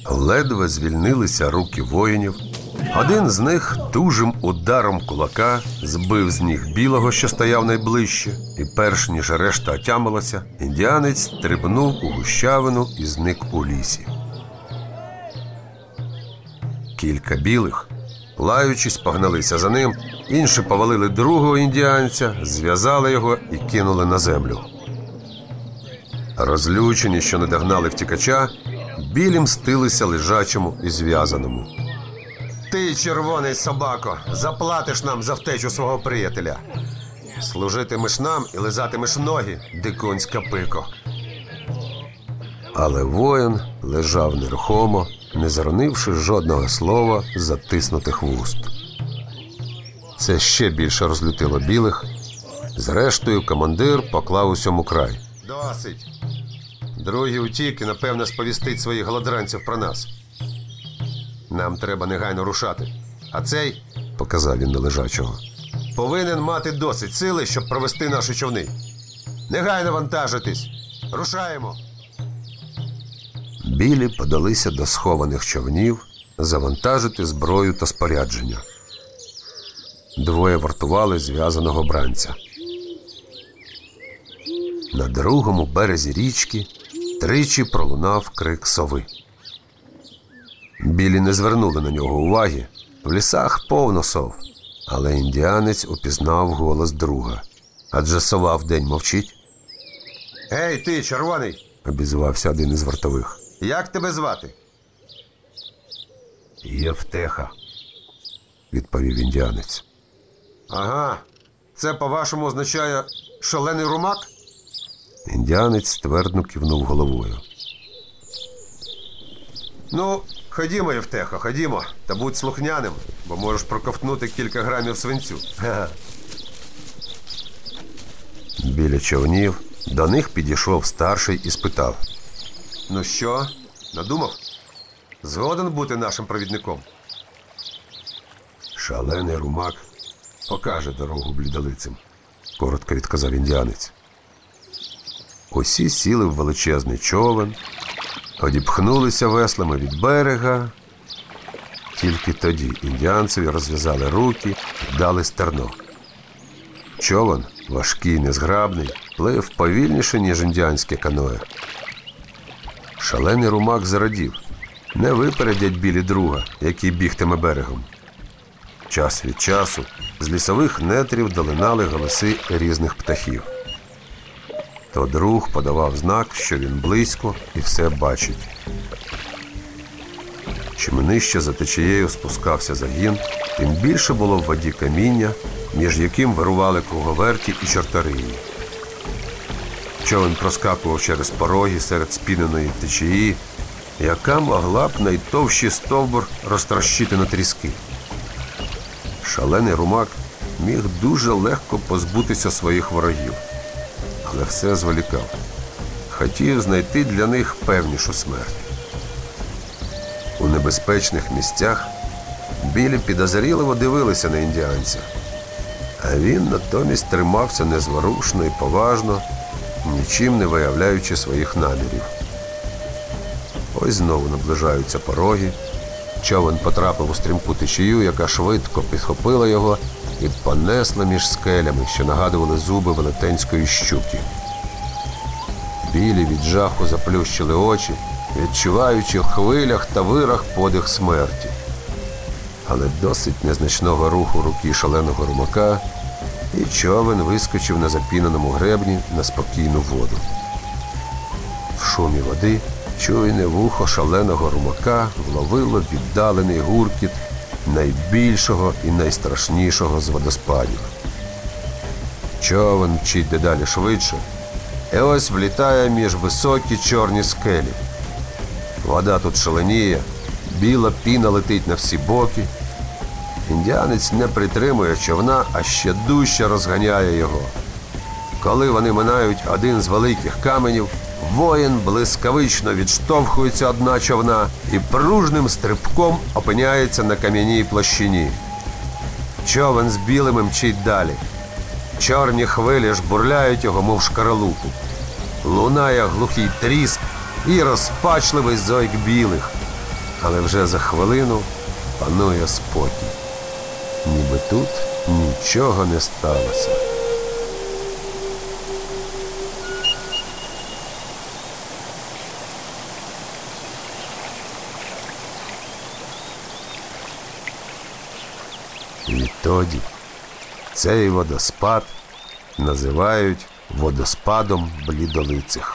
Ледве звільнилися руки воїнів. Один з них дужим ударом кулака збив з ніг білого, що стояв найближче, і перш ніж решта отямилася, індіанець стрибнув у гущавину і зник у лісі. Кілька білих, лаючись, погналися за ним, інші повалили другого індіанця, зв'язали його і кинули на землю. Розлючені, що не догнали втікача, білі мстилися лежачому і зв'язаному. «Ти, червоний собако, заплатиш нам за втечу свого приятеля. Служитимеш нам і лизатимеш ноги, дикунська пико». Але воїн лежав нерухомо, не зронивши жодного слова з затиснутих вуст. Це ще більше розлютило білих. Зрештою, командир поклав усьому край. «Досить. Другий утік і, напевно, сповістить своїх голодранців про нас. Нам треба негайно рушати. А цей, — показав він на лежачого, — повинен мати досить сили, щоб провести наші човни. Негайно вантажитись. Рушаємо!» Білі подалися до схованих човнів завантажити зброю та спорядження. Двоє вартували зв'язаного бранця. На другому березі річки тричі пролунав крик сови. Білі не звернули на нього уваги. В лісах повно сов. Але індіанець упізнав голос друга. Адже сова вдень мовчить. «Ей, ти, червоний!» – обізвався один із вартових. «Як тебе звати?» «Євтеха», – відповів індіанець. «Ага, це, по-вашому, означає шалений румак?» Індіанець ствердно кивнув головою. «Ну, ходімо, Євтехо, ходімо, та будь слухняним, бо можеш проковтнути кілька грамів свинцю». Біля човнів до них підійшов старший і спитав. «Ну що, надумав? Згоден бути нашим провідником?» «Шалений румак покаже дорогу блідолицям», – коротко відказав індіанець. Усі сіли в величезний човен, одіпхнулися веслами від берега. Тільки тоді індіанцеві розв'язали руки і дали стерно. Човен, важкий, незграбний, плив повільніше, ніж індіанське каное. Шалений румак зарадів. Не випередять білі друга, який бігтиме берегом. Час від часу з лісових нетрів долинали голоси різних птахів. То друг подавав знак, що він близько і все бачить. Чим нижче за течією спускався загін, тим більше було в воді каміння, між яким вирували круговерті і чорториї. Човен проскакував через пороги серед спіненої течії, яка могла б найтовщий стовбур розтрощити на тріски. Шалений румак міг дуже легко позбутися своїх ворогів, але все зволікав. Хотів знайти для них певнішу смерть. У небезпечних місцях білі підозріливо дивилися на індіанця, а він натомість тримався незворушно і поважно, нічим не виявляючи своїх намірів. Ось знову наближаються пороги. Човен потрапив у стрімку течію, яка швидко підхопила його і понесла між скелями, що нагадували зуби велетенської щуки. Білі від жаху заплющили очі, відчуваючи в хвилях та вирах подих смерті. Але досить незначного руху руки шаленого румака, і човен вискочив на запіненому гребні на спокійну воду. В шумі води чуйне вухо шаленого румака вловило віддалений гуркіт найбільшого і найстрашнішого з водоспадів. Човен мчить дедалі швидше, і ось влітає між високі чорні скелі. Вода тут шаленіє, біла піна летить на всі боки. Індіанець не притримує човна, а ще дужче розганяє його. Коли вони минають один з великих каменів, воїн блискавично відштовхується од дна човна і пружним стрибком опиняється на кам'яній площині. Човен з білими мчить далі. Чорні хвилі жбурляють його, мов шкаралупу. Лунає глухий тріск і розпачливий зойк білих. Але вже за хвилину панує спокій. Ніби тут нічого не сталося. Відтоді цей водоспад називають водоспадом блідолицих.